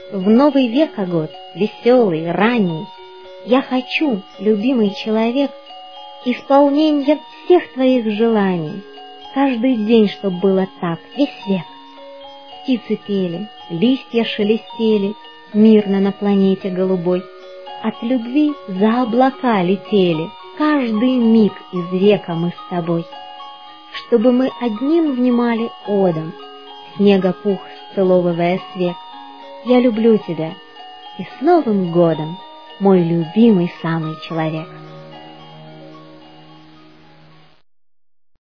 В новый век, год, веселый, ранний, я хочу, любимый человек, исполнения всех твоих желаний, каждый день, чтоб было так, весь век. Птицы пели, листья шелестели, мирно на планете голубой. От любви за облака летели, каждый миг из века мы с тобой. Чтобы мы одним внимали одом, снега пух сцеловывая свет. Я люблю тебя, и с Новым годом, мой любимый самый человек.